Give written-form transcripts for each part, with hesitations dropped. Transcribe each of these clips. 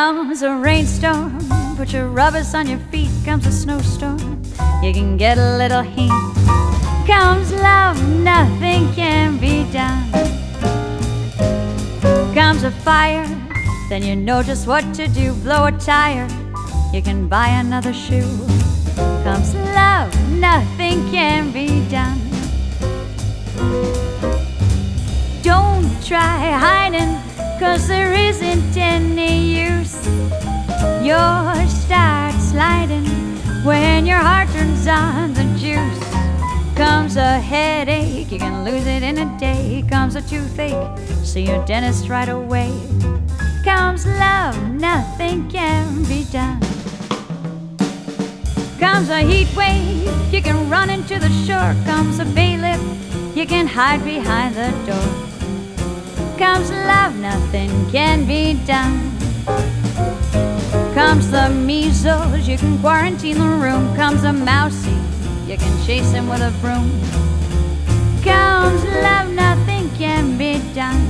Comes a rainstorm, put your rubbers on your feet. Comes a snowstorm, you can get a little heat. Comes love, nothing can be done. Comes a fire, then you know just what to do. Blow a tire, you can buy another shoe. Comes love, nothing can be done. Don't try hiding, 'cause there isn't any use. Your start sliding when your heart turns on the juice. Comes a headache, you can lose it in a day. Comes a toothache, see your dentist right away. Comes love, nothing can be done. Comes a heat wave, you can run into the shore. Comes a bailiff, you can hide behind the door. Comes love, nothing can be done. Comes the measles, you can quarantine the room. Comes a mousey, you can chase him with a broom. Comes love, nothing can be done.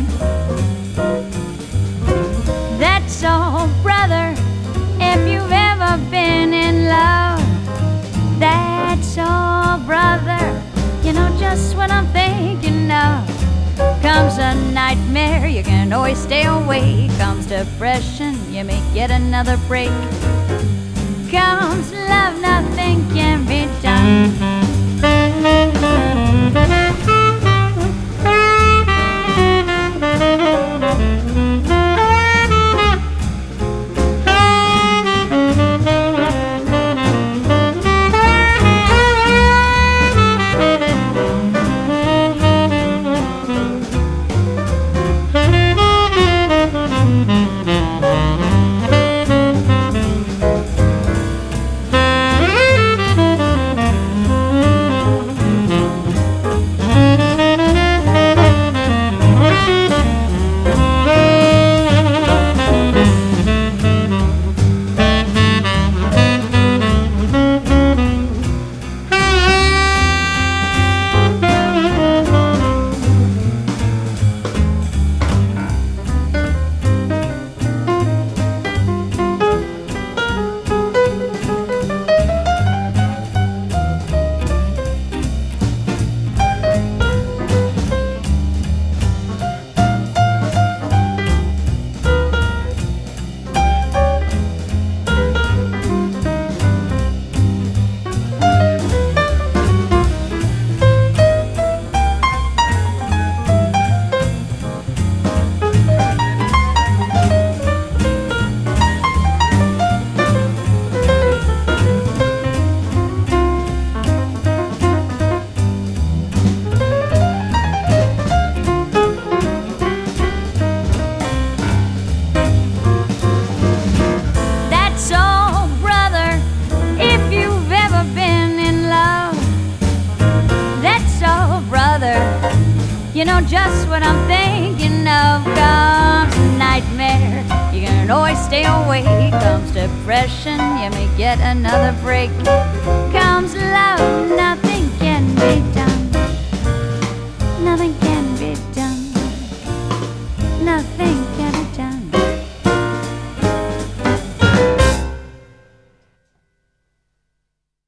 That's all, brother, if you've ever been in love. That's all, brother, you know just what I'm thinking of. Comes a nightmare, you can always stay awake. Comes depression, you may get another break. Comes love, nothing can be done. You know just what I'm thinking of. Comes a nightmare, you can always stay awake. Comes depression, you may get another break. Comes love, nothing can be done. Nothing can